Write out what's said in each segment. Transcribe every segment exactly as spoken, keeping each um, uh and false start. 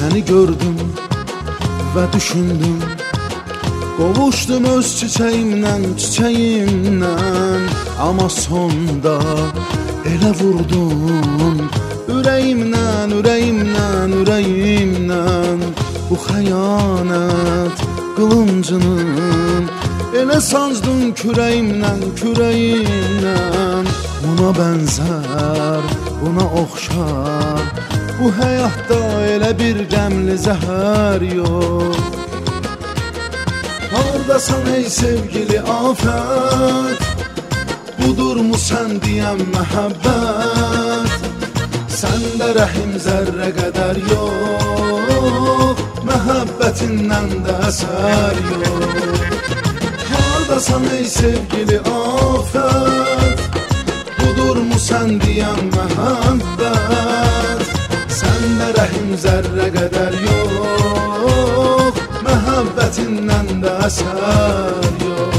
Səni gördüm və düşündüm, qovuşdum öz çiçəyimdən, çiçəyimdən. Amma sonda elə vurdum ürəyimdən, ürəyimdən, ürəyimdən. Bu xəyanət qılıncının elə sancdın kürəyimdən, kürəyimdən. Buna bənzər, buna oxşar, bu həyatda elə bir qəmli zəhər yox. Hardasan ey sevgili afət, budurmu sən deyən məhəbbət? Səndə rəhim zərrə qədər yox, məhəbbətindən də əsər yox. Hardasan ey sevgili afət, budurmu sən deyən məhəbbət? Səndə rəhim zərrə qədər yox, məhəbbətindən də əsər yox.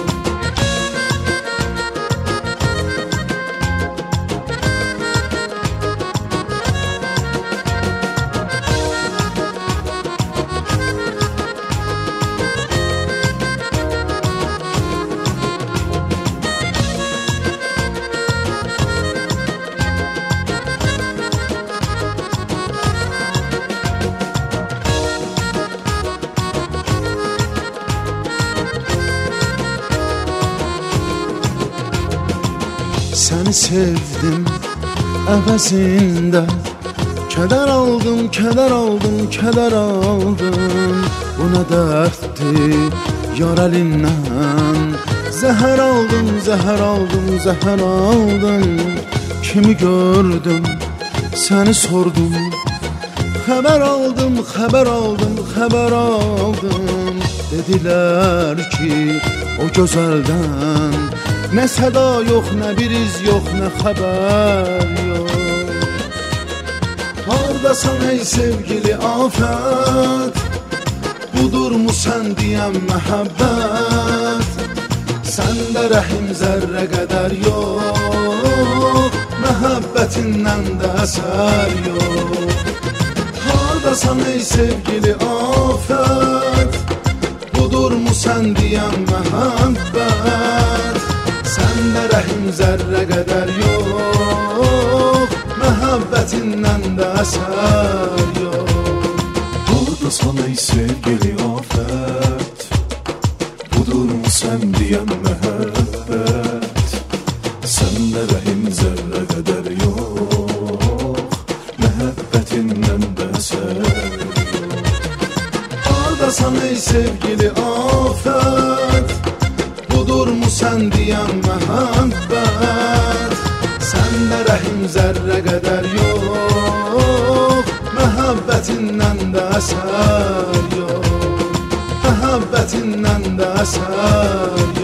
Səni sevdim əvəzində, kədər aldım, kədər aldım, kədər aldım. Bu nə dərddir yar əlindən, zəhər aldım, zəhər aldım, zəhər aldım. Kimi gördüm, səni sordum, xəbər aldım, xəbər aldım, xəbər aldım. Dedilər ki o gözəldən nə səda yox, nə bir iz yox, nə xəbər yox. Hardasan ey sevgili afət, budurmu sən deyən məhəbbət? Səndə rəhim zərrə qədər yox, məhəbbətindən də əsər yox. Hardasan ey sevgili afət, budurmu sən deyən məhəbbət? Səndə rəhim zərrə qədər yox, məhəbbətindən də əsər yox. Hardasan ey sevgili afət, budurmu sən deyən məhəbbət? Səndə rəhim zərrə qədər yox, məhəbbətindən də əsər yox. Hardasan ey sevgili afət, budurmu sən deyən məhəbbət? Səndə rəhim zərrə qədər yox, məhəbbətindən də əsər yox, məhəbbətindən də əsər yox.